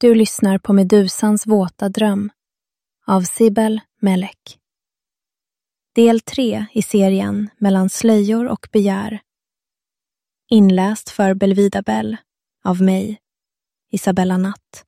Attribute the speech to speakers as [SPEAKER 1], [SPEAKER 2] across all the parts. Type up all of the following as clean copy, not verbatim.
[SPEAKER 1] Du lyssnar på Medusans våta dröm av Sibel Melek. Del 3 i serien Mellan slöjor och begär. Inläst för Belvida Bell av mig, Isabella Natt.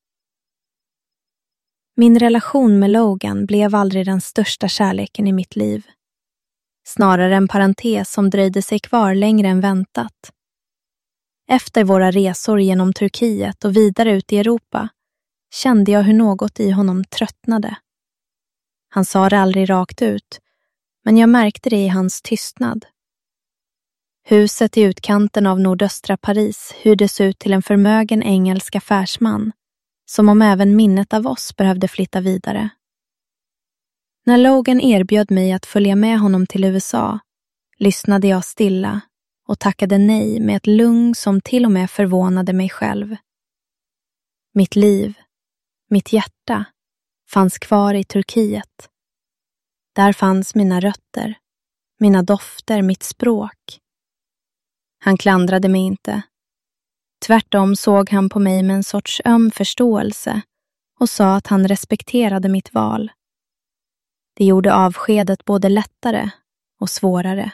[SPEAKER 1] Min relation med Logan blev aldrig den största kärleken i mitt liv. Snarare en parentes som dröjde sig kvar längre än väntat. Efter våra resor genom Turkiet och vidare ut i Europa kände jag hur något i honom tröttnade. Han sa det aldrig rakt ut, men jag märkte det i hans tystnad. Huset i utkanten av nordöstra Paris hyrdes ut till en förmögen engelsk affärsman, som om även minnet av oss behövde flytta vidare. När Logan erbjöd mig att följa med honom till USA, lyssnade jag stilla och tackade nej med ett lugn som till och med förvånade mig själv. Mitt liv, mitt hjärta, fanns kvar i Turkiet. Där fanns mina rötter, mina dofter, mitt språk. Han klandrade mig inte. Tvärtom såg han på mig med en sorts öm förståelse och sa att han respekterade mitt val. Det gjorde avskedet både lättare och svårare.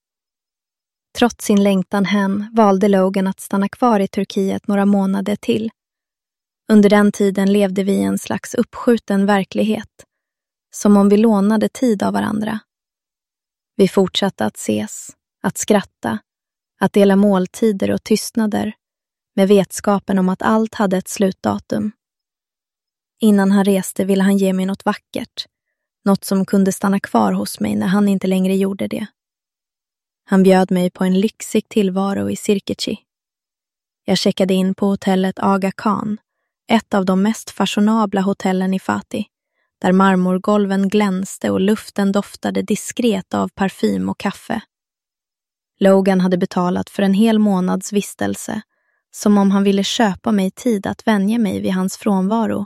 [SPEAKER 1] Trots sin längtan hem valde Logan att stanna kvar i Turkiet några månader till. Under den tiden levde vi i en slags uppskjuten verklighet, som om vi lånade tid av varandra. Vi fortsatte att ses, att skratta, att dela måltider och tystnader, med vetskapen om att allt hade ett slutdatum. Innan han reste ville han ge mig något vackert, något som kunde stanna kvar hos mig när han inte längre gjorde det. Han bjöd mig på en lyxig tillvaro i Sirkeci. Jag checkade in på hotellet Aga Khan, ett av de mest fashionabla hotellen i Fatih, där marmorgolven glänste och luften doftade diskret av parfym och kaffe. Logan hade betalat för en hel månads vistelse, som om han ville köpa mig tid att vänja mig vid hans frånvaro.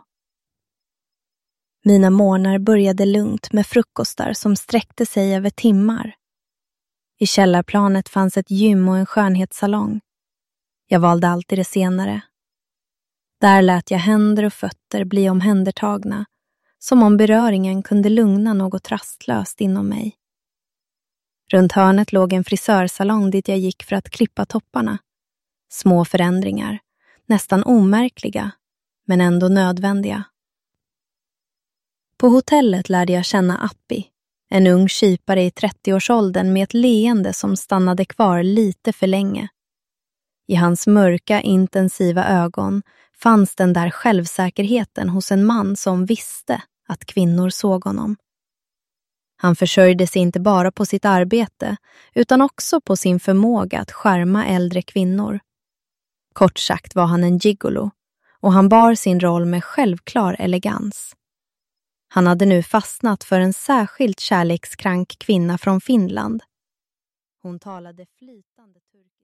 [SPEAKER 1] Mina morgnar började lugnt med frukostar som sträckte sig över timmar. I källarplanet fanns ett gym och en skönhetssalong. Jag valde alltid det senare. Där lät jag händer och fötter bli omhändertagna, som om beröringen kunde lugna något rastlöst inom mig. Runt hörnet låg en frisörsalong dit jag gick för att klippa topparna. Små förändringar, nästan omärkliga, men ändå nödvändiga. På hotellet lärde jag känna Appi, en ung kypare i 30-årsåldern med ett leende som stannade kvar lite för länge. I hans mörka, intensiva ögon fanns den där självsäkerheten hos en man som visste att kvinnor såg honom. Han försörjde sig inte bara på sitt arbete utan också på sin förmåga att skärma äldre kvinnor. Kort sagt var han en gigolo och han bar sin roll med självklar elegans. Han hade nu fastnat för en särskilt kärlekskrank kvinna från Finland. Hon talade flytande turkiska.